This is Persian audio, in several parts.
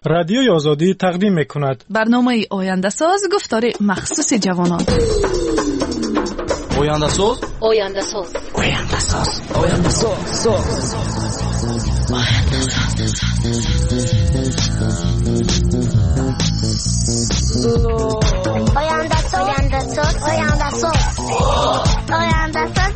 رادیوی آزادی تقدیم می‌کند. برنامه آینده ساز گفتار مخصوص جوانان. آینده ساز. آینده ساز. آینده ساز. آینده ساز. آینده ساز. آینده ساز. آینده ساز. آینده ساز.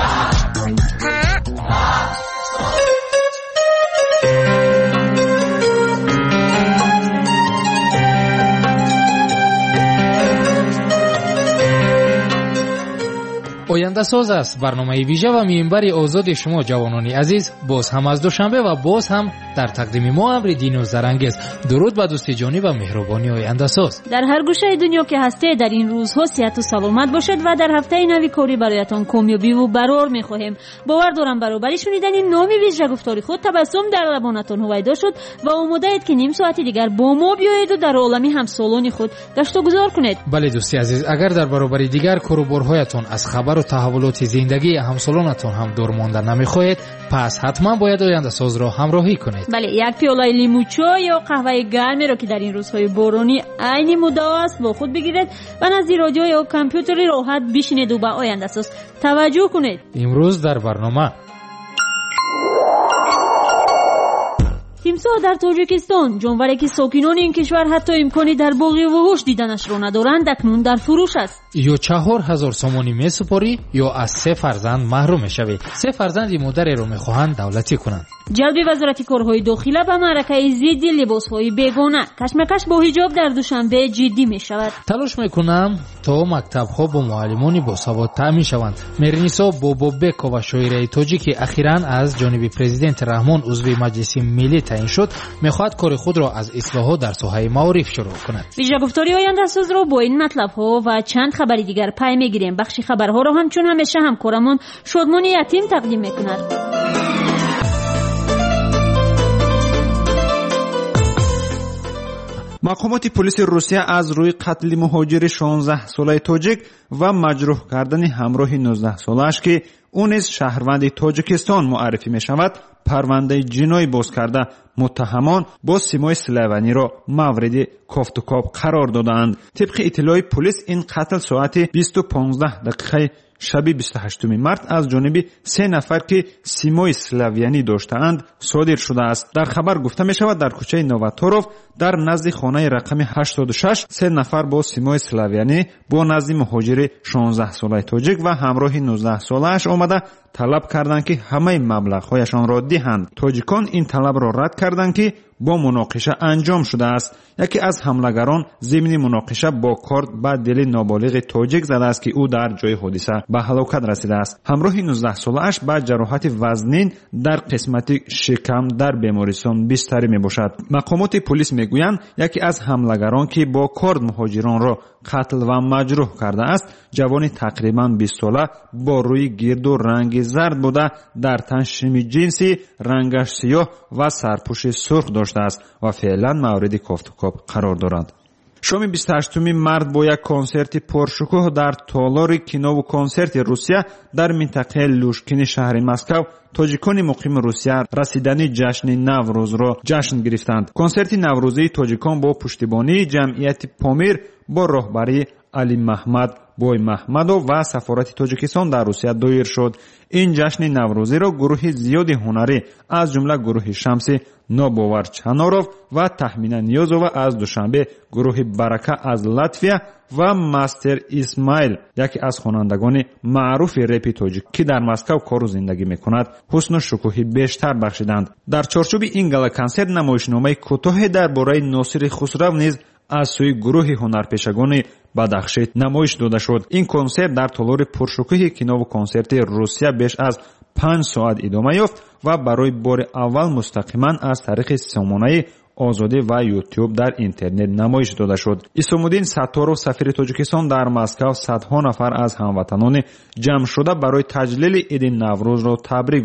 آینده ساز است برنامه ویژه و منبر آزاد شما جوانان عزیز. باز هم از دوشنبه و باز هم در تقدیم ما امر دین و زرنگز. درود به دوست جانی و مهربانی آینده ساز. در هر گوشه دنیا که هستی در این روزها صحت و سلامت باشد و در هفته نوی کاری برایتان کامیابی و برار می‌خواهیم. باور دارم برابری شنیدن این نامی ویژه گفتاری خود تبسم در لبانتان هویدا شد و آماده اید که نیم ساعت دیگر با ما بیایید و در عالمی همسالان خود گشت و گذار کنید. بله دوستی عزیز، اگر در برابری دیگر کاروبارهایتان از خبر و تحولات زندگی همسالانتان هم دور مانده نمی‌خواهید، پس حتما باید آینده ساز را همراهی کنید. بله، یک پیاله لیمو چای یا قهوه گرمی را که در این روزهای بارانی عین مدعا است با خود بگیرید و نزد رادیو یا کامپیوتری راحت بشینید و به آینده ساز توجه کنید. امروز در برنامه تیمساح در تاجیکستان، جانوری که ساکنان این کشور حتی امکانی در باغ وحوش دیدنش را ندارند، اکنون در فروش است. یا 4000 سومانی میسپاری یا از 3 فرزند محروم میشوی. 3 فرزند مادر را میخواهند دولتی کنند. جلب وزارت کارهای داخله به معرکه ضد لباسهای بیگانه. کشمکش با حجاب در دوشنبه جدی می شود. تلاش میکنم تا مکتب‌ها با معلمان باسواد تامین شوند. میرنیسا بابابک و شاعره تاجیکی اخیراً از جانب پرزیدنت رحمان عضو مجلس ملی تعیین شد، میخواهد کار خود را از اصلاحات در ساحه معارف شروع کند. ویژه گفتاری آینده ساز را با این مطلب‌ها و چند خبر دیگر پی میگیریم. بخش خبرها را همچون همیشه همکارمون شادمان یتیم تقدیم میکند. مقامات پلیس روسیه از روی قتل مهاجر 16 ساله تاجیک و مجروح کردن همراه 19 ساله‌اش که او نیز شهروند تاجیکستان معرفی می شود پرونده جنایی باز کرده متهمان با سیمای سلیوانی را مورد کافت و کاف قرار دادند. طبق اطلاع پلیس این قتل ساعت 20:15 شب 28 مارس از جانب 3 نفر که سیمای سلیوانی داشتند صادر شده است. در خبر گفته می شود در کوچه نواتوروف در نزد خانه رقم 86 3 نفر با سیمای سلیوانی با نزد مهاجر 16 ساله تاجیک و همراه 19 ساله‌اش آمده طلب کردند که همه مبلغ‌هایشان را دهند. تاجیکان این طلب را رد کردند که با مناقشه انجام شده است. یکی از حملگران ضمن مناقشه با کارد به دل نابالغ تاجیک زده است که او در جای حادثه به هلاکت رسیده است. همراه 19 ساله‌اش با جراحت وزنین در قسمت شکم در بیمارستان بستری میباشد. مقامات پلیس میگویند یکی از حملگران که با کارد مهاجران را قتل و مجروح کرده است جوانی تقریبا 20 ساله با روی گرد و رنگ زرد بوده، در تن شم جنسی رنگش سیاه و سرپوش سرخ داشته است و فعلا مورد کافت و کاف قرار دارد. شام 28 مارس با یک کنسرت پرشکوه در تالار کینو و کنسرت روسیه در منطقه لوشکین شهر مسکو تاجیکان مقیم روسیه رسیدن جشن نوروز را جشن گرفتند. کنسرت نوروزی تاجیکان با پشتیبانی جمعیت پامیر با راهبری علی محمد بوی محمدو و سفارت تاجیکستان در روسیه دایر شد. این جشن نوروزی را گروه زیاد هنری از جمله گروه شمس نوباور چناروف و تخمین نیازووا از دوشنبه، گروه برکه از لاتویا و مستر اسماعیل یکی از خوانندگان معروف رپ تاجیک که در مسکو کار و زندگی میکند حسن و شکوهی بیشتر بخشیدند. در چارچوب این گالا کنسرت نمایشنامه کوتاه درباره ناصر خسرو نیز از سوی گروه هنرپیشگان بدخشی نمایش داده شد. این کنسرت در تالار پرشکوه کینو و کنسرت روسیه بیش از 5 ساعت ادامه یافت و برای بار اول مستقیما از طریق سامانه آزادی و یوتیوب در اینترنت نمایش داده شد. اسمالدین ستارов سفیر تاجیکستان در مسکو صدها نفر از هموطنان جمع شده برای تجلیل عید نوروز را تبریک گفت.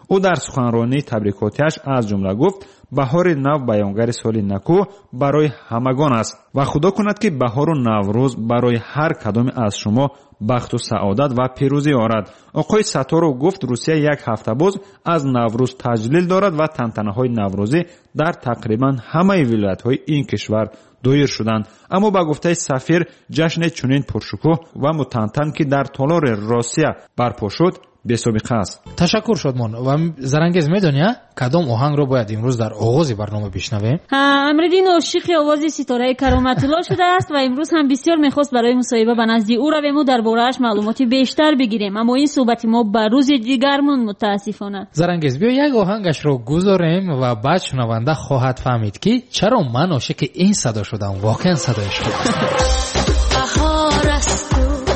او در سخنرانی تبریکاتیش از جمله گفت بهار نو بیانگر سال نکو برای همگان است و خدا کند که بهار و نوروز برای هر کدام از شما بخت و سعادت و پیروزی آرد. آقای ستارو گفت روسیه یک هفته باز از نوروز تجلیل دارد و تنتنه‌های نوروزی در تقریبا همه ولایت‌های این کشور دایر شدند. اما با گفته سفیر جشن چنین پرشکوه و متنتن که در تالار روسیه برپا شد بی‌سابقه است. تشکر شادمان. و زرنگز میدونی کدام آهنگ رو باید امروز در آغاز برنامه بشنویم؟ امردین عاشق آواز ستاره کرامت الله شده است و امروز هم بسیار میخواست برای مصاحبه به نزد او رویم و درباره‌اش معلوماتی بیشتر بگیریم، اما این صحبت ما به روز دیگرمون متاسفانه. زرنگز بیا یک آهنگش رو گذاریم و بعد شنونده خواهد فهمید که چرا من عاشق این صدا شدم. واقعا صدایش خوب است.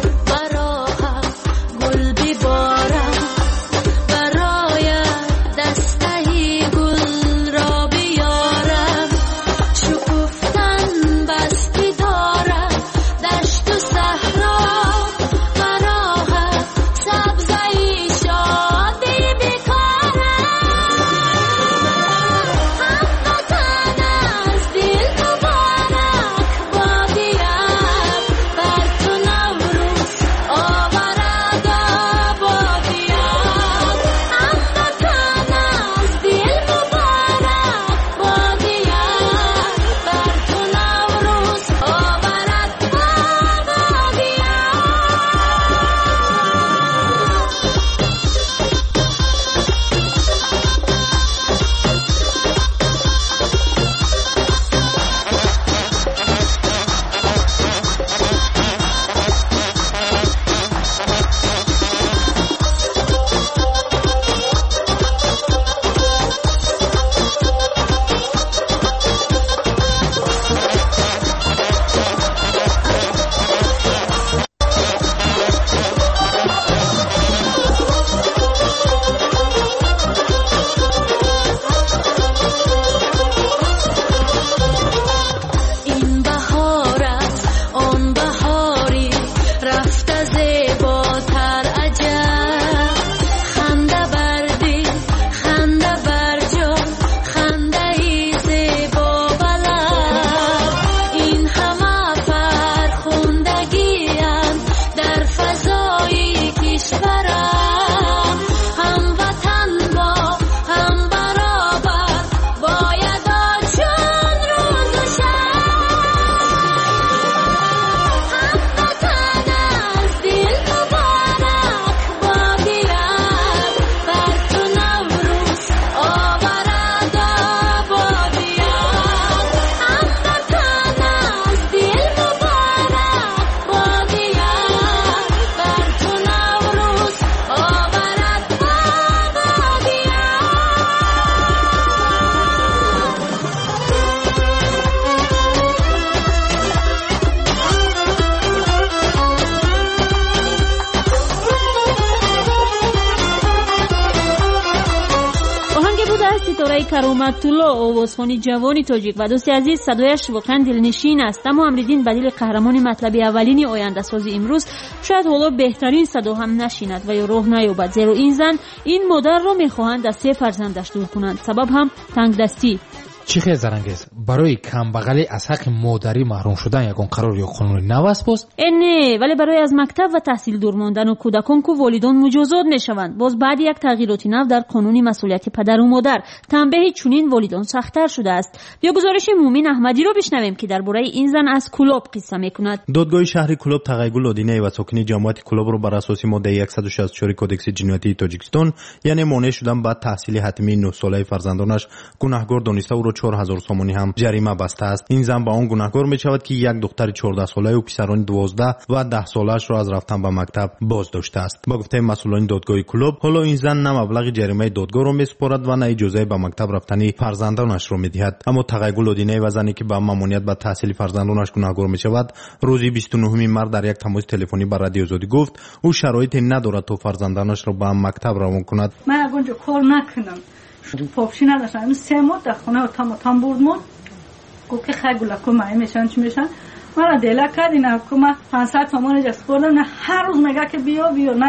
کرامت‌الله آوازخوانی جوانی تاجیک و دوستی عزیز صدایش واقعا دلنشین است. اما امردین بدیل قهرمان مطلبی اولینی آینده سازی امروز شاید حالا بهترین صدا هم نشیند و یا راه نیابد، زیرا این زن این مادر را میخواهند از 3 فرزندش دور کنند. سبب هم تنگ دستی. چی خیلی زرنگز برای کمبغلی از حق مادری محروم شدن یکون قرار یا قانون نو است باز؟ نه، ولی برای از مکتب و تحصیل دور ماندن و کودکان که والیدان مجازات میشوند باز بعد یک تغییرات نو در قانون مسئولیت پدر و مادر تنبیه چنین والیدان سخت‌تر شده است. بیا گزارش مومین احمدی رو بشنویم که درباره این زن از کلوب قصه میکند. دادگاه شهری کلوب تقیگل آدینه و ساکنی جماعت کلوب رو بر اساس ماده 164 کدکس جنایتی تاجیکستان یعنی مانع شدن بعد تحصیل حتمی 9 ساله فرزندانش گناهکار دانسته او را 4000 سومانی هم جریمه بسته است. این زن با آن گناهکار می‌شود که یک دختر 14 ساله و پسران 12 و 10 سالش را از رفتن به مکتب باز داشته است. با گفته مسئولان دادگاه کلوب حالا این زن نه مبلغ جریمه دادگاه را می‌سپارد و نه اجازه به مکتب رفتن فرزندانش را می‌دهد. اما تقیگل آدینه و زنی که با ممانعت به تحصیل فرزندانش گناهکار می‌شود روز 29 مارس در یک تماس تلفنی با رادیو آزادی گفت او شرایطی ندارد تا فرزندانش را به مکتب روان کند. من اونجا کار نکنم پاپشی نداشتم. این 3 ماه در خونه تام بردمون گفت که خیلی گلکو مایی میشن چی میشن من را دیله کرد این حکومت 500 تومان جست بردم نه هر روز میگه که بیا نه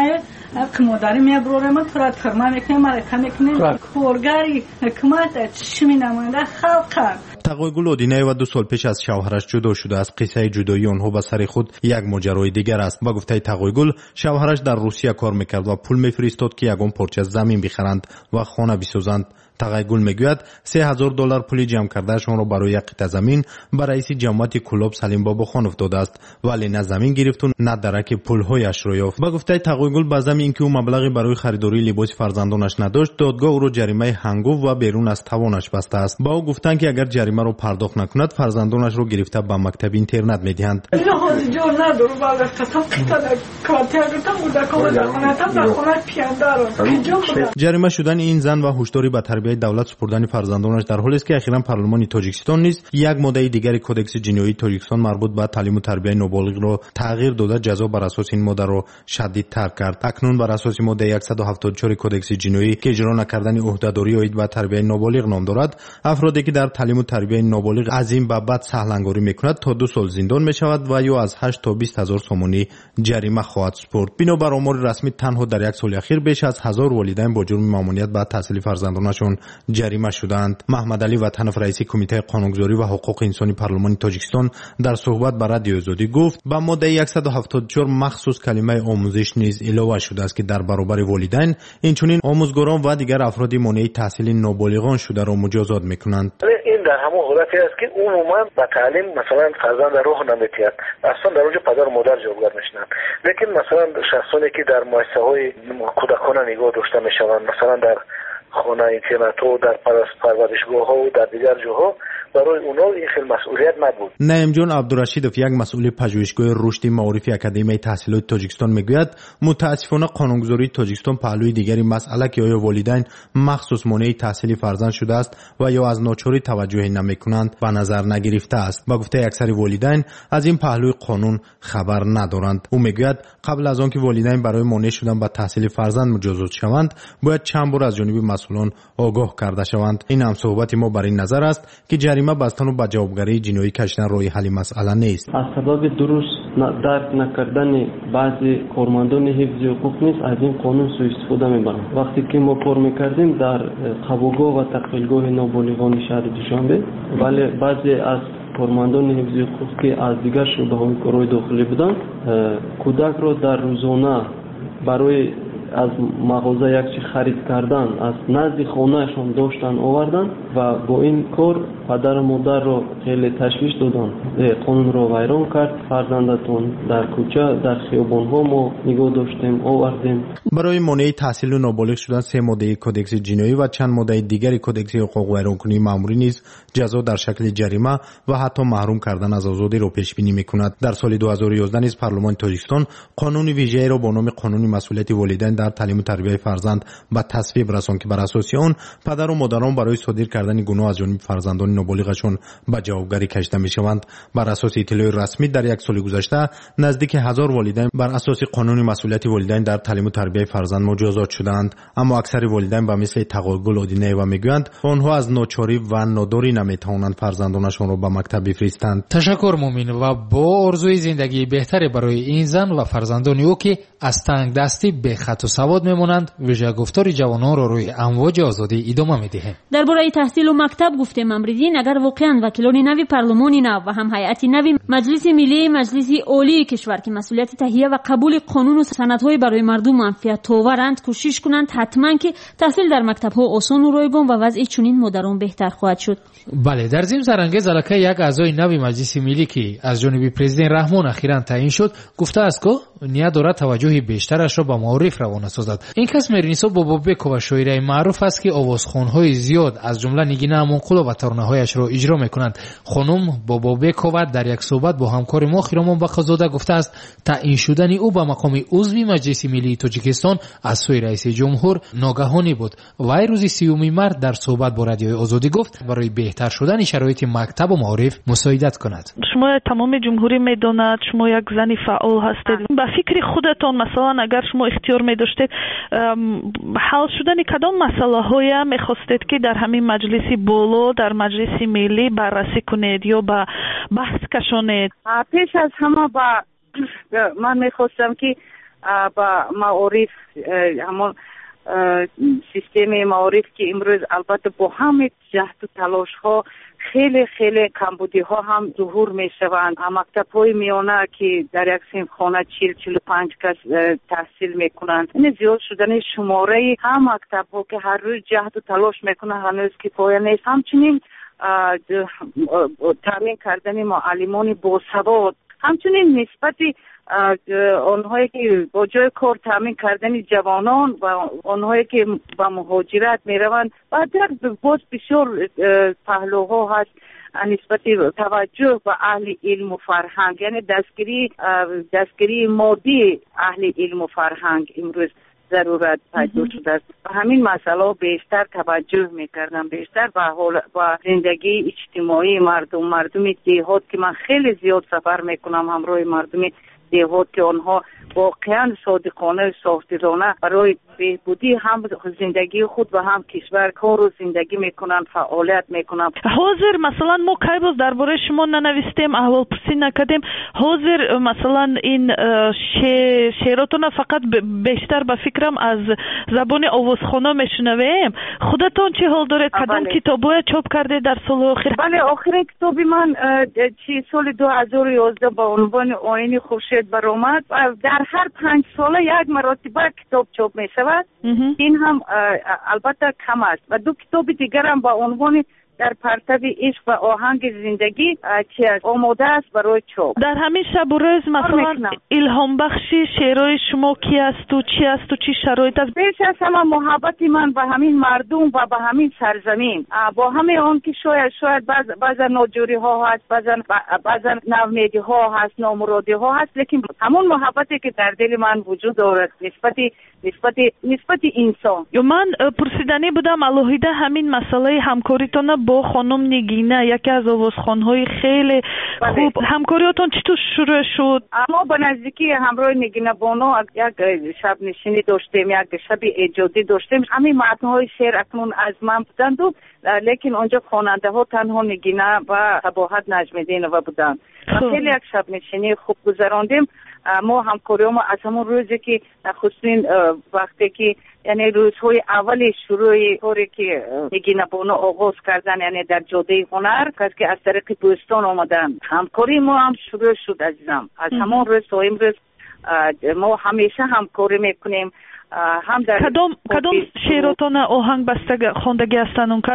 حق مادری میبروره ما تو را ترمه میکنه مرکه میکنه کارگری حکومت چی می نماینده خلق. تقایگل اودینه و 2 سال پیش از شوهرش جدا شده است. قصه جدایی آنها به سر خود یک ماجرای دیگر است. با گفته تقایگل شوهرش در روسیه کار میکرد و پول میفرستاد که یگان پارچه زمین بخرند و خانه بسازند. تقایگل میگوید $3000 پولی جمع کردهشان را برای یک قطعه زمین به رئیس جماعت کلوب سلیم باباخانov داده است، ولی نه زمین گرفت و نه درک پولهایش را یافت. با گفته تقایگل با ضمن اینکه او مبلغی برای خریداری لباس فرزندانش نداشت، دادگاه او را جریمه هنگفت و بیرون از توانش بسته است. با او گفتند که اگر جریمه را پرداخت نکند فرزندانش را گرفته به مکتب اینترنت میدهند. جریمه شدن این زن و هشداری به تربیت دولت سپردن فرزندانش در حالی است که اخیراً پارلمان تاجیکستان نیز یک ماده دیگر کدکس جنایی تاجیکستان مربوط به تعلیم و تربیت نابالغ را تغییر داده جزا بر اساس این ماده را شدیدتر کرد. اکنون بر اساس ماده 174 کدکس جنایی که اجرا نکردن عهدهداری عاید به تربیت نابالغ نام دارد، افرادی که در تعلیم و تربیت نابالغ از این بابت سهلنگاری میکند تا 2 سال زندان میشود و یا از 8 تا 20 هزار سومانی جریمه خواهد سپرد. بنابر آمار رسمی تنها در یک سال اخیر بیش از 1000 والدین با جرم ممانعت به تحصیل فرزندانشان جریمه شدند. محمد علی وطنов رئیس کمیته قانونگذاری و حقوق انسانی پارلمان تاجیکستان در صحبت با رادیو آزادی گفت با ماده 174 مخصوص کلمه آموزش نیز علاوه شده است که در برابر والدین اینچنین آموزگاران و دیگر افراد مانع تحصیل نابالغان شده را مجازات میکنند. این در همون حالتی است که عموما با تعلیم مثلا فرزند راه نمیتید، اصلا در اونجا پدر و مادر جوابگر میشنند. لیکن مثلا شخصانی که در مؤسسه های کودکانه نگاه داشته میشوند، مثلا در خانه اینترنت و در پرورشگاه ها و در دیگر جاها، برای اونا این خیلی مسئولیت نبود. نعیم جان عبدالرشیدوف یک مسئول پژوهشگاه رشد معارفی اکادمی تحصیلات تاجیکستان میگوید متاسفانه قانونگذاری تاجیکستان پهلوی دیگری مسئله که آیا والدین مخصوص مانع تحصیل فرزند شده است و یا از ناچاری توجه نمیکنند به نظر نگرفته است. با گفته اکثر والدین از این پهلوی قانون خبر ندارند. او میگوید قبل از آنکه والدین برای مانع شدن به تحصیل فرزند مجازات شوند باید چند بار از جانب مسئولان آگاه کرده شوند. این هم صحبت ما بر این نظر است که جریمه بستن و به جوابگری جنایی کشیدن راه حل مسئله نیست. از سبب درست درک نکردن بعضی کارمندان حفظ حقوق نیز از این قانون سوء استفاده می‌برند. وقتی که ما کار می‌کردیم در قبولگاه و تقبیلگاه نابالغان شهر دوشنبه، ولی بعضی از کارمندان حفظ حقوق که از دیگر شعبه‌های کارهای داخلی بودند، کودک را در روزانه برای از مغازه یک چیز خرید کردن از نزد خانهشون داشتن آوردن و با این کار پدر و مادر رو خیلی تشویش دادن. قانون رو ویران کرد. فرزندتون در کوچه در خیابان ها ما نگاه داشتیم آوردیم. برای مانع تحصیل و نابالغ شدن 3 ماده کدکس جنایی و چند ماده دیگری کدکس حقوق ویرانکنی مأموری نیز جزا در شکل جریمه و حتی محروم کردن از آزادی رو پیش بینی میکند. در سال 2011 نیز پارلمان تاجیکستان قانون ویژه‌ای را با نام قانون مسئولیت والدین در تعلیم و تربیت فرزند به تصویب رساند که بر اساس آن پدر و مادران برای صادر کردن گناه از جانب فرزندان نابالغشان به جوابگری کشیده میشوند. بر اساس اطلاع رسمی در یک سال گذشته نزدیک 1000 والدین بر اساس قانون مسئولیت والدین در تعلیم و تربیت فرزند مجازات شدند، اما اکثر والدین به مثل تقایگل اودینه و میگویند آنها از ناچاری و ناداری نمیتوانند فرزندانشان را به مکتب بفرستند. تشکر مومین و با آرزوی زندگی بهتری برای این زن و فرزندان او که از تنگ دستی به خط و سواد میمونند، ویژه گفتار جوانان را روی امواج آزادی ادامه میدهیم. درباره تحصیل و مکتب گفتیم امروزین اگر واقعا وکیلان نوی پارلمان نو و هم هیئت نوی مجلس ملی مجلس عالی کشور که مسئولیت تهیه و قبول قانون و سندهای برای مردم منفعت آورند کوشش کنند حتما که تحصیل در مکتب ها آسان و رایگان و وضع چنین مدرن بهتر خواهد شد. بله، در ضمن سرانگیز الکه یک اعضای نوی مجلس ملی که از جانب پرزیدنت رحمان اخیراً تعیین شد گفته است که نیت دارد توجه بیشترش را به معارف روانه سازد. این کس مرنیسا بابابکووا شاعره معروف است که آوازخوان‌های زیاد از جمله نگینه امونقلو و ترانه‌هایش را اجرا می‌کنند. خانم بابابکووا در یک صحبت با همکار ما خیرامان بخزاده گفته است تعیین شدن او به مقام عضو مجلس ملی تاجیکستان از سوی رئیس جمهور ناگهانی بود. وی روز 30 مارس در صحبت با رادیو آزادی گفت برای بهتر شدن شرایط مکتب و معارف مساعدت کند. شما تمام جمهوری میداند شما یک زن فعال هستید. به فکر خودتان مثلا اگر شما اختیار می داشتید حل شدن کدام مسئله های میخواستید که در همین مجلس بالا در مجلس ملی بررسی کنید یا به بحث کشانید؟ پیش از همه من میخواستم که با معارف همون سیستم معارف که امروز البته با همه جهد و تلاش ها خیلی خیلی کمبودی ها هم ظهور می شوند. مکتب های میانه که در یک صنف خانه 40-45 کس تحصیل می کنند، این زیاد شدن شماره هم مکتب ها که هر روز جهد و تلاش می کنند هنوز کفایه نیست. همچنین تامین کردن معلمان با سواد، همچنین نسبتی آنهایی که با جای کار تامین کردن جوانان و آنهایی که با مهاجرت می روند و در باز بسیار پهلوها هست نسبت توجه به اهل علم و فرهنگ، یعنی دستگیری مادی اهل علم و فرهنگ امروز ضرورت پیدا شده است. و همین مسئله بیشتر توجه میکردم، بیشتر با زندگی اجتماعی مردم دیهات که من خیلی زیاد سفر میکنم همراه مردم دیهات که آنها واقعا صادقانه و صافدلانه برای بهبودی هم زندگی خود و هم کشور کار و زندگی میکنن، فعالیت میکنن. حاضر مثلا ما کی باز درباره شما ننوشتیم، احوال پرسی نکردیم. حاضر مثلا این شعراتون فقط بیشتر به فکرم از زبان آوازخوانه میشنویم. خودتون چه حال دارید؟ کدام کتابای چاپ کرده در سال آخر؟ بله، آخرین کتابی من سال 2011 با عنوان آیین خورشید برآمد. در هر 5 ساله یک مرتبه کتاب چاپ می شود. این هم البته کم است. و 2 کتاب دیگر هم با عنوان در پرتو عشق و آهنگ زندگی آماده است برای چاپ. در همین شب و روز مثلا الهام بخشی شعرهای شما کی است و چی است و چی شرایط است؟ بیش از همه محبت من به همین مردم و به همین سرزمین، با همه آن که شاید بعضا ناجوری ها هست، بعضا ناامیدی ها هست، نامرادی ها هست، لیکن همون محبتی که در دل من وجود دارد نسبت انسان. من پرسیدنی بودم الهیده همین مسئله همکاریتون با خانم نگینه، یکی از آوازخوان‌های خیلی خوب. همکاریاتون چطور شروع شد؟ ما به نزدیکی همراه نگینه بانو یک شب نشینی داشتیم، یک شب ایجادی داشتیم. همین متن‌های شعر اکنون از من بودند، لیکن اونجا خواننده ها تنها نگینه و صباحت نجم‌الدینова بودند. خیلی یک شب نشینی خوب گذراندیم. ما همکاریام از همون روزی که نخستین وقتی که یعنی روزهای اول شروع کاری که نگینه بانو آغاز کردن، یعنی در جاده هنر که از طریق بوستان آمدن، همکاری ما هم شروع شد عزیزم. از همون روز تا امروز ما همیشه همکاری میکنیم. هم در کدام شعراتون آهنگ بسته خواندگی هستن؟ اون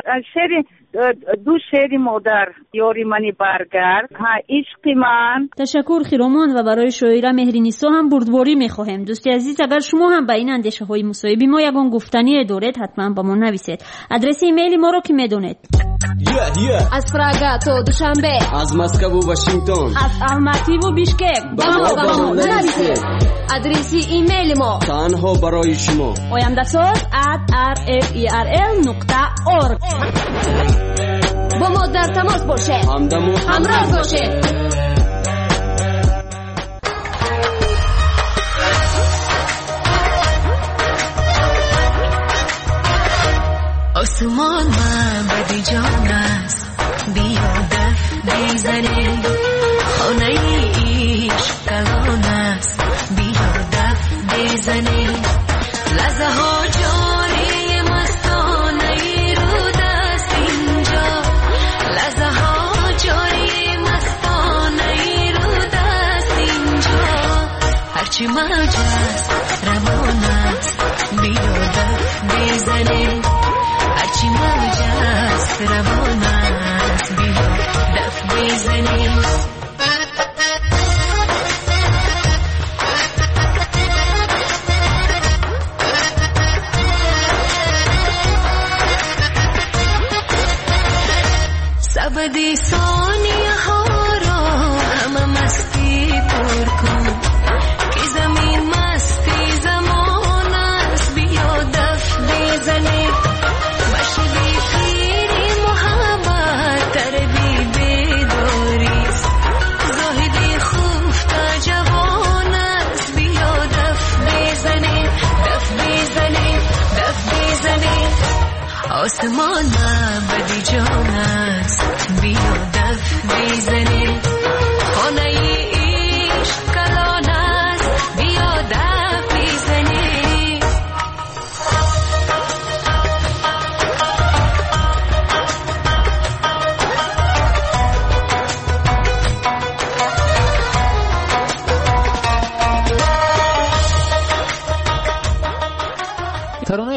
دو شعر مادر، یاری منی برگرد، عشق من. تشکر خیرامان. و برای شاعره مهرینیسا هم بردباری میخواهم. دوستی عزیز، اگر شما هم به این اندیشه های مصاحبه ما یگان گفتنی دارید حتما با ما نویسید. آدرس ایمیل ما رو که میدونید. از پراگا تا دوشنبه، از مسکو و واشنگتن، از الماتی و بیشکک با ما نویسید. آدرس ایمیل ما تنها برای شما oyandasaz@rferl.org. با ما در تماس باشه، همراه باشه. آسمان من بدی جان است، بیا دف بزنیم. خانه ایش کلان است، بیا دف بزنیم. لحظه ها جاری مستانه رو دست اینجا، لحظه ها جاری مستانه رو دست اینجا. هرچی مجاز روان است، بیا دف بزنیم. هرچی مجاز روان است، بیا دف بزنیم. سبدی ثانیه ها را همه مستی پر کن، که زمین مستی زمان است، بیا دف بزنیم. بشوی پیری محبت تربی بداریست، زاهدی خوفتا جوان است، بیا دف بزنیم. دف بزنیم، دف بزنیم. آسمان من بدی جان است، بیا دف بزنیم. خانه ایش کلان است، بیا دف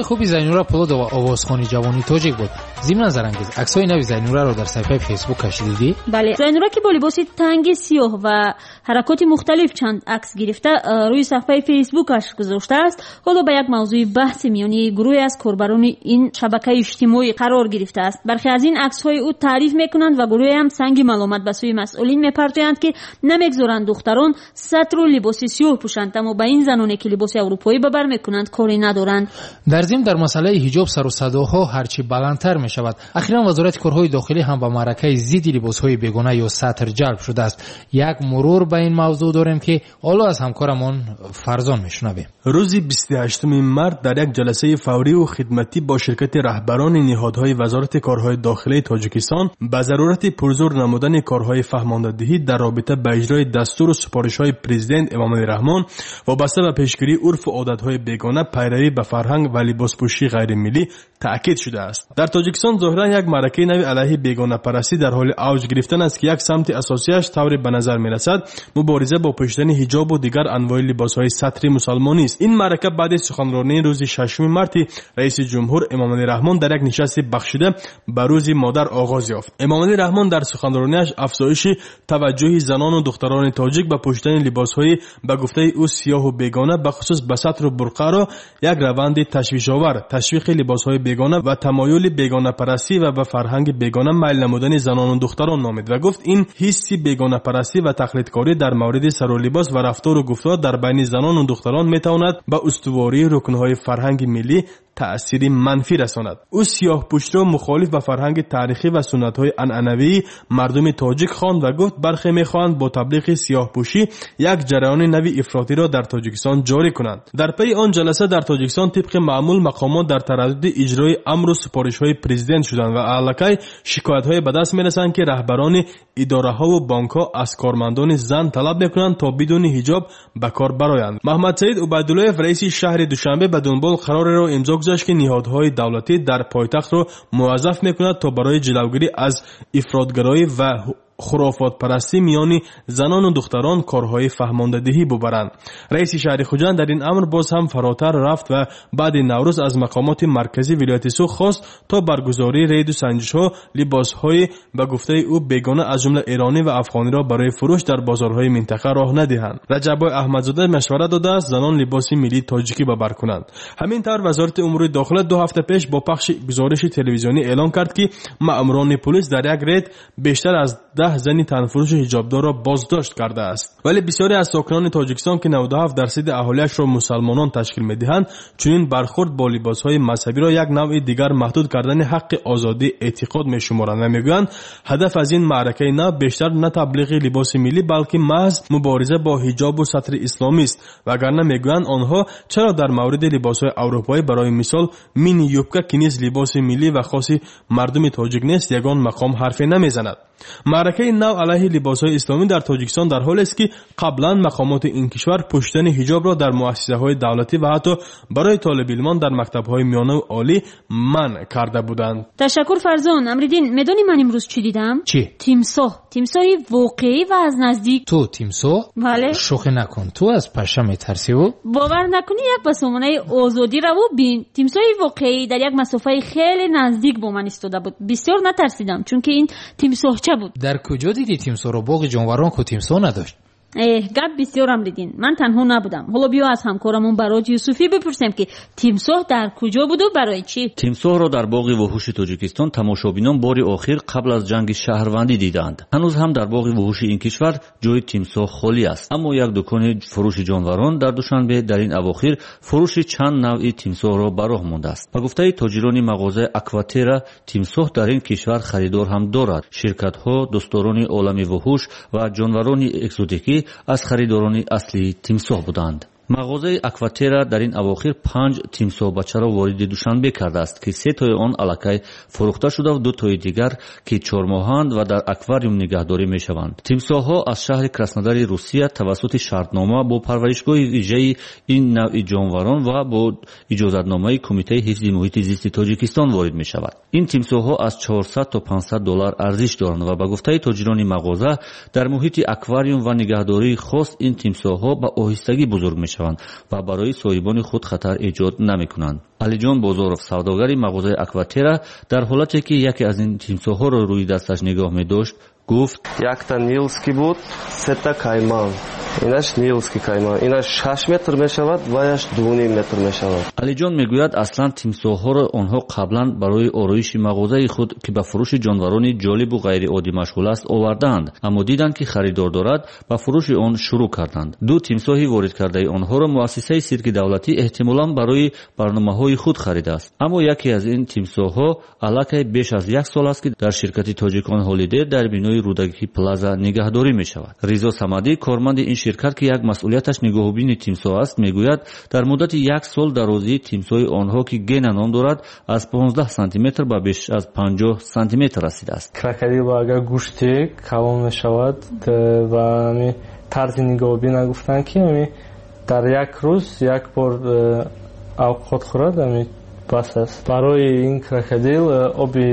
خوبی زینورا پولودова آوازخوانی جوانی تاجیک بود. ضمن زرانگیز عکسای نوی زینورا رو در صفحه فیسبوکش دیدی؟ بله، زینورا که با لباس تنگ سیاه و حرکات مختلف چند عکس گرفته روی صفحه فیسبوکش گذاشته است. حالا به یک موضوع بحث میانی گروهی از کاربران این شبکه اجتماعی قرار گرفته است. برخی از این عکس‌های او تعریف میکنند و گروهی هم سنگ ملامت به سوی مسئولین میپرتویند که نمیگذارند دختران سطر و لباس سیاه پوشند، اما به این زنانی که لباس اروپایی به بر میکنند کاری ندارند. در ضمن در مسئله حجاب سر و صداها هرچی بلندتر می شود. اخیراً وزارت کارهای داخلی هم به معرکه ضد لباسهای بیگانه یا سطر جلب شده است. یک مرور به این موضوع داریم که حالا از همکارمون فرزان میشنویم. روز 28 مارس در یک جلسه فوری و خدمتی با شرکت رهبران نهادهای وزارت کارهای داخلی تاجیکستان به ضرورت پرزور نمودن کارهای فهماندهی در رابطه با اجرای دستور و سفارش‌های پرزیدنت امامعلی رحمان وابسته به پیشگیری عرف و عادت‌های بیگانه پیروی به فرهنگ و لباسپوشی غیر ملی تاکید شده است. در تاجیکستان ظاهرا یک معرکه نوی علیه بیگانه پرستی در حال اوج گرفتن است که یک سمت اساسیش طوری به نظر می‌رسد مبارزه با پوشیدن حجاب و دیگر انواع لباس‌های سطری مسلمانی است. این معرکه بعد از سخنرانی روز 6 مارس رئیس جمهور امامعلی رحمان در یک نشست بخشیده به روز مادر آغاز یافت. امامعلی رحمان در سخنرانیش افزایش توجه زنان و دختران تاجیک به پوشیدن لباس‌های به گفته او سیاه و بیگانه به خصوص به سطر و برقع را یک روند تشویش‌آور، تشویق لباس‌های بیگانه و تمایل بیگانه پرستی و به فرهنگ بیگانه میل نمودن زنان و دختران نامید و گفت این حسی بیگانه پرستی و تقلیدکاری در مورد سر و لباس و رفتار و گفتار در بین زنان و دختران میتواند به استواری رکن‌های فرهنگ ملی تأثیر منفی رساند. او سیاه پوشی را مخالف با فرهنگ تاریخی و سنت‌های عنعنوی مردم تاجیک خواند و گفت برخی می‌خواهند با تبلیغ سیاه پوشی یک جریان نوی افراطی را در تاجیکستان جاری کنند. در پی آن جلسه در تاجیکستان طبق معمول مقامات در تردد اجرای امر و سفارش‌های پرزیدنت شدند و علکی شکایت‌های به دست می‌رسند که رهبران اداره‌ها و بانک‌ها از کارمندان زن طلب می‌کنند تا بدون حجاب به کار برآیند. محمد سعید عبیدالله رئیس شهر دوشنبه به دنبال قرار را امضا گذاشت که نهادهای دولتی در پایتخت را موظف می‌کند تا برای جلوگیری از افراطگرایی و خرافات پرستی میان زنان و دختران کارهای فهماندهی ببرند. رئیس شهر خوجند در این امر باز هم فراتر رفت و بعد نوروز از مقامات مرکزی ولایت سوخ خواست تا برگزاری رید و سنجش‌ها لباس‌های به گفته او بیگانه از جمله ایرانی و افغانی را برای فروش در بازارهای منطقه راه ندهند. رجب احمدزاده مشورت داده است زنان لباس ملی تاجیکی به بر کنند. همینطور وزارت امور داخله 2 هفته پیش با پخش گزارش تلویزیونی اعلام کرد که مأموران پلیس در یک رید بیشتر از 10 زنی تنفروش حجابدار را بازداشت کرده است. ولی بسیاری از ساکنان تاجیکستان که 97% اهالیش را مسلمانان تشکیل می‌دهند چنین برخورد با لباس‌های مذهبی را یک نوع دیگر محدود کردن حق آزادی اعتقاد می‌شمارند و می‌گویند هدف از این معرکه نه بیشتر نه تبلیغ لباس ملی بلکه محض مبارزه با حجاب و سطر اسلامی است. وگرنه می‌گویند آنها چرا در مورد لباس‌های اروپایی برای مثال مینی یوبکا که نیز لباس ملی و خاص مردم تاجیک نیست یگان مقام حرفی نمی‌زند. معرکه نو علیه لباس‌های اسلامی در تاجیکستان در حالی است که قبلا مقامات این کشور پوشیدن حجاب را در مؤسسه‌های دولتی و حتی برای طالب علمان در مکتب‌های میانه و عالی منع کرده بودند. تشکر فرزان. امریدین میدونی من امروز چی دیدم؟ چی؟ تیمساهی واقعی و از نزدیک. تو تیمساه؟ بله. شوخی نکن. تو از پشه میترسی و؟ باور نکنی یک بسامانه آزادی رو ببین. تیمساهی واقعی در یک مسافه خیلی نزدیک با من ایستاده بود. بسیار نترسیدم چون که این تیمساهچه بود. در کجا دیدی تیمساه رو؟ باغ جانوران کو تیمساه نداشت؟ گپ بسیار امریدین. من تنها نبودم. حالا بیا از همکارمون براج یوسفی بپرسیم که تیمساه در کجا بود و برای چی؟ تیمساه را در باغ وحوش تاجیکستان تماشابینان باری آخر قبل از جنگ شهروندی دیدند. هنوز هم در باغ وحوش این کشور جای تیمساه خالی است، اما یک دکان فروش جانوران در دوشنبه در این اواخر فروش چند نوع تیمساه را به راه مانده است. به گفته تاجران مغازه اکواترا تیمساه در این کشور خریدار هم دارد. شرکت‌ها دوستداران عالم وحوش و جانوران اکزوتیکی از خریداران اصلی تیمساه بودند. مغازه اکواترا در این اواخر 5 تیمساه بچه را وارد دوشنبه کرده است که 3 تای آن الکی فروخته شده و 2 تای دیگر که 4 ماهند و در اکواریوم نگهداری می شوند. تیمساه ها از شهر کراسنودار روسیه توسط شرطنامه با پرورشگاه ویژه این نوع جانوران و با اجازتنامه کمیته حفظ محیط زیست تاجیکستان وارد می شود. این تیمساه ها از 400 تا 500 دلار ارزش دارند و به گفته تاجران مغازه در محیط اکواریوم و نگهداری خاص این تیمساه ها به آهستگی بزرگ می شوند. мешаванд ва барои соҳибони худ хатар эҷод намекунанд. алиҷон бозоров, савдогари мағозаи Акватера, дар ҳолате ки яке аз ин тимсоҳҳоро рӯи дасташ нигоҳ медошт, гуфт: якта нилский буд, сета кайман. Инаш нилский кайман. Инаш 6 метр мешавад, ваяш 2.5 метр мешавад. алиҷон мегӯяд аслан тимсоҳҳоро онҳо қаблан барои ороиши мағозаи худ ки ба фурӯши ҷонварони ҷолибу ғайриоддӣ машғул аст овардаанд, аммо диданд ки харидор дорад, ба фурӯши он шурӯъ карданд. ду тимсоҳи воридкардаи онҳоро муассисаи сирки давлатӣ эҳтимолан барои барномаҳои худ харидааст. аммо яке аз ин тимсоҳҳо аллакай беш аз 1 сол аст ки дар ширкати Тоҷикон Ҳолидей дар бинои Рудагӣ Плаза нигаҳдорӣ мешавад. Ризо Самадӣ, корманди ин ширкат ки як масъулияташ нигоҳубини тимсоҳ аст, мегӯяд дар муддати 1 сол дарозии тимсоҳи онҳо ки гена ном дорад аз 15 сантиметр ба беш аз 50 сантиметр расидааст. Крокодил агар гӯшти калон мешавад ва тарзи нигоҳубӣ нагуфтанд ки дар як рӯз як бор авқот хӯрад, бас аст. Барои ин крокодил оби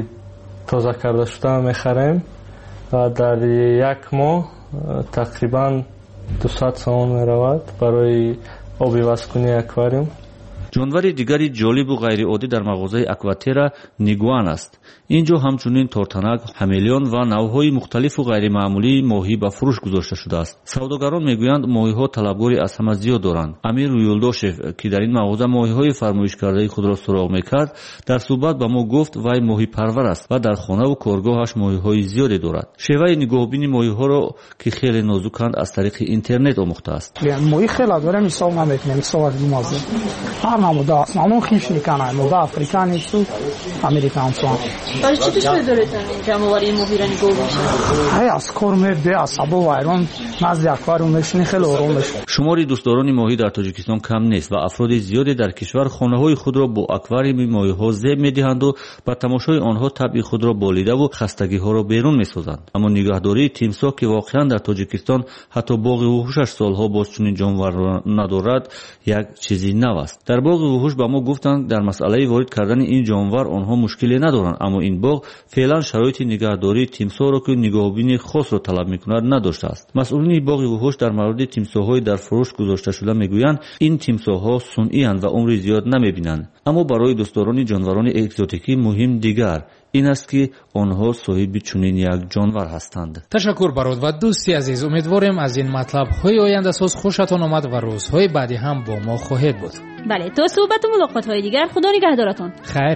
тоза карда шуда мехарем ва дар як моҳ тақрибан 200 сомон меравад барои оби васкунии аквариум. ҷонвари дигари ҷолибу ғайриоддӣ дар мағозаи Акватера нигуан аст. инҷо ҳамчунин тортанак, ҳамелион ва навъҳои мухталифу ғайримаъмулии моҳӣ ба фурӯш гузошта шудааст. савдогарон мегӯянд моҳиҳо талабгори аз ҳама зиёд доранд. Амир Юлдошев, ки дар ин мағоза моҳиҳои фармоишкардаи худро суроғ мекард, дар суҳбат ба мо гуфт вай моҳипарвар аст ва дар хонаву коргоҳаш моҳиҳои зиёде дорад. шеваи нигоҳубини моҳиҳоро ки хеле нозуканд аз тариқи интернет омӯхтааст. моҳӣ хеле дорем ҳисоб наметунем, ҳисоб аз маза намуда аст. Мамнун хиш меканад. Мода африкани су, американцу. Вали чӣ душвори доред ҷамъоварии моҳира нигоҳ мешавад? Ай аз кор мебе аз сабо вайрон назди аквариум мешини хеле ором мешавад. шумори дӯстдорони моҳӣ дар Тоҷикистон кам нест ва афроди зиёде дар кишвар хонаҳои худро бо аквариуми моҳиҳо зеб медиҳанду ба тамошои онҳо табъи худро болидаву хастагиҳоро берун месозанд. аммо нигаҳдории тимсоҳ ки воқеан дар Тоҷикистон ҳатто боғи вуҳушаш солҳо боз чунин ҷонварро надорад, як чизи нав аст. дар боғи вуҳуш ба мо гуфтанд дар масъалаи ворид кардани ин ҷонвар онҳо мушкиле надоранд, аммо ин боғ феълан шароити нигаҳдории тимсоҳро ки нигоҳубини хосро талаб мекунад надоштааст. масъулини боғи вуҳуш дар мавриди тимсоҳҳои дар фурӯш гузошташуда мегӯянд ин тимсоҳҳо сунъианд ва умри зиёд намебинанд. аммо барои дӯстдорони ҷонварони экзотикӣ муҳим дигар ин аст ки онҳо соҳиби чунин як ҷонвар ҳастанд. ташаккур барод ва дӯсти азиз, умедворем аз ин матлабҳои ояндасоз хушатон омад ва рӯзҳои баъдӣ ҳам бо мо хоҳед буд. бале, то суҳбату мулоқотҳои дигар, худо нигаҳдоратон. хайр.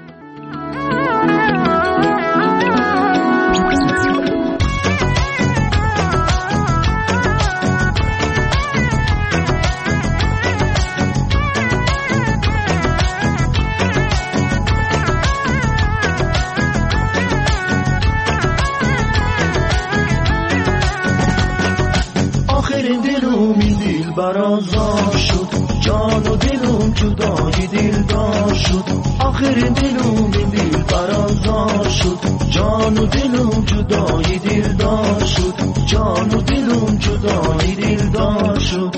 برازار شد جان و دلم جدای دلدار شد آخرین دلم این دل برازار شد جان و دلم جدای دلدار شد جان و دلم جدای دلدار شد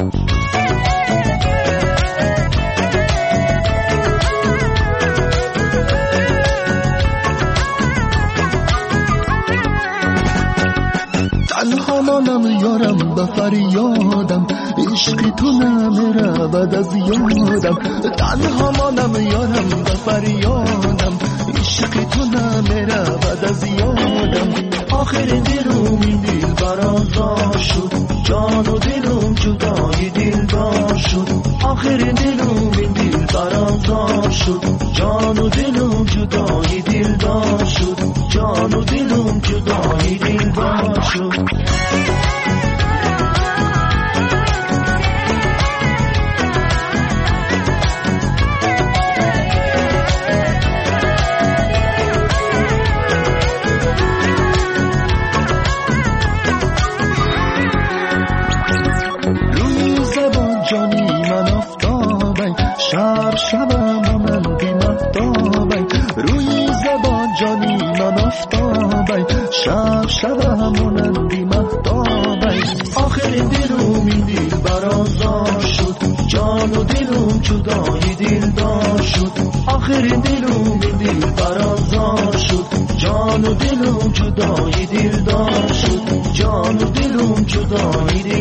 تنها مانم یارم به فریادم عشق تو نمیرود از یادم تنها مانم یارم به فریادم عشق تو نمیرود از یادم آخر دلم این دل برازار شد جان و دلم جدای دلدار شد آخر دلم این دل برازار شد جان و دلم جدای دلدار شد جان و دلم جدای دلدار شد شبم مانندی مهتابی روی زبان جانی من آفتابی شبم مانندی مهتابی آخر دلم این دل برازار شد جان و دلم جدای دلدار شد آخر دلم این دل برازار شد جان و دلم جدای دلدار شد جان و دلم جدای